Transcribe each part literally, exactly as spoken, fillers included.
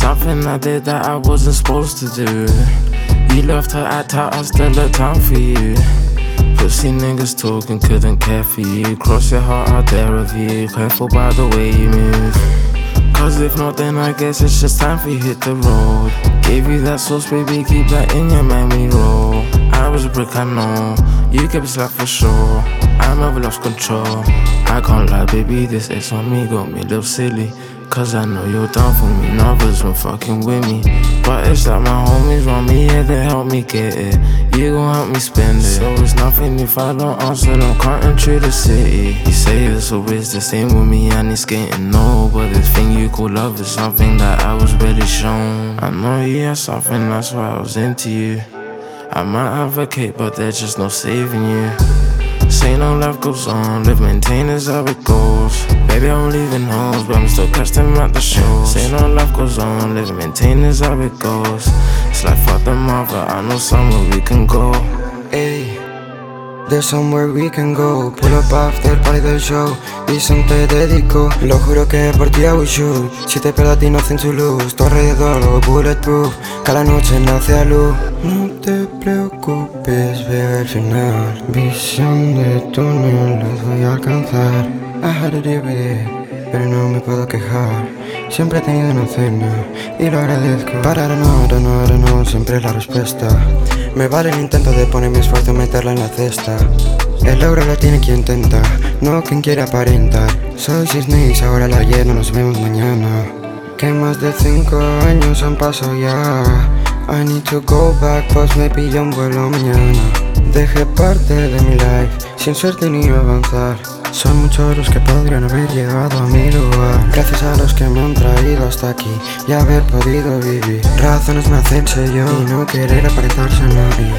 Something I did that I wasn't supposed to do. You left her at out, I still had time for you. Pussy niggas talking, couldn't care for you. Cross your heart out there with you. Careful by the way you move. Cause if not, then I guess it's just time for you to hit the road. Gave you that sauce, baby, keep that in your mind when you roll. I was a brick, I know. You kept it slack for sure. I never lost control. I can't lie, baby, this X on me got me a little silly. Cause I know you're down for me, others won't fucking with me. But it's like my homies want me here to help me get it. You gon' help me spend it. So it's nothing if I don't answer, I'm cutting through the city. You say this always the same with me and it's getting no. But the thing you call love is something that I was barely shown. I know you had something, that's why I was into you. I might advocate, but there's just no saving you. Say no, life goes on, live maintain is how it goes. Baby, I'm leaving homes, but I'm still catch them at the shows. Say no, life goes on, live maintain is how it goes. It's like fuck the mother, I know somewhere we can go. Ey, there's somewhere we can go. Pull up after party del show. Dicen te dedico, lo juro que por ti I will shoot. Si te pierdo a ti nothing to lose. Tu alrededor lo bulletproof, cada noche nace a luz. No te preocupes, veo el final. Visión de túnel, los voy a alcanzar. I had to deal with it, pero no me puedo quejar. Siempre he tenido una cena y lo agradezco. Para ahora no, ahora no, ahora no, siempre es la respuesta. Me vale el intento de poner mi esfuerzo y meterla en la cesta. El logro lo tiene quien intenta, no quien quiere aparentar. Soy Cisnex, ahora la ayer, no nos vemos mañana. Que más de cinco años han pasado ya. I need to go back, pues me pillo un vuelo mañana. Dejé parte de mi life, sin suerte ni avanzar. Son muchos los que podrían haber llegado a mi lugar. Gracias a los que me han traído hasta aquí y haber podido vivir. Razones me hacen ser yo y no querer aparentarse a nadie.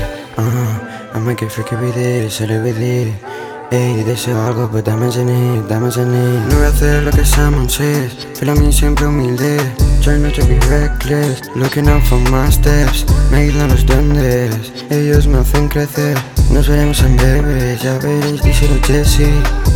uh, I make it freaky with it, silly with it. Ey, deseo algo, but dame it, dame it. No voy a hacer lo que someone says. Feel a mí siempre humilde. Try not to be reckless. Looking out for my steps. Me ayudan los duendes, ellos me hacen crecer. Nos veremos en breve, ya veréis, díselo Jesse.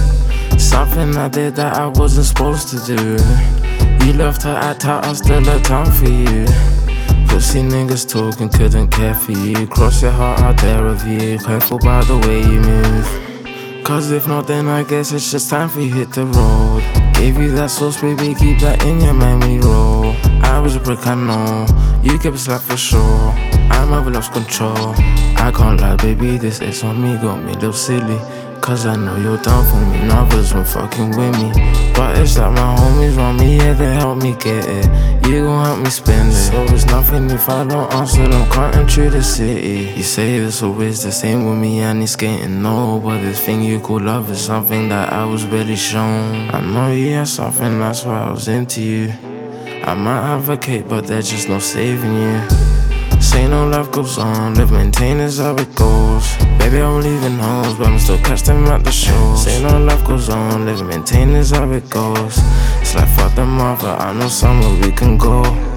Something I did that I wasn't supposed to do. You left her at out, I still had time for you. Pussy niggas talking, couldn't care for you. Cross your heart out there with you. Careful by the way you move. Cause if not, then I guess it's just time for you to hit the road. Gave you that sauce, baby, keep that in your mind when you roll. I was a brick, I know. You kept it slack for sure. I never lost control. I can't lie, baby, this X on me got me a little silly. Cause I know you're down for me, others won't fucking with me. But it's like my homies want me here to help me get it. You gon' help me spend it. So it's nothing if I don't answer, I'm cutting through the city. You say this always the same with me and it's getting no. But this thing you call love is something that I was barely shown. I know you had something, that's why I was into you. I might advocate, but there's just no saving you. Say no, life goes on, live maintain is how it goes. Baby, I'm leaving homes, but I'm still catch them at the shows. Say no, life goes on, live maintain is how it goes. It's like fuck the mother, I know somewhere we can go.